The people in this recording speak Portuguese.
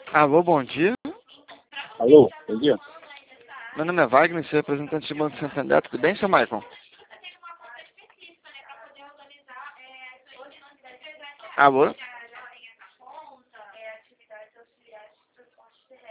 Alô, bom dia. Alô, bom dia. Meu nome é Wagner, sou representante do Banco Santander. Tudo bem, seu Maicon? Alô?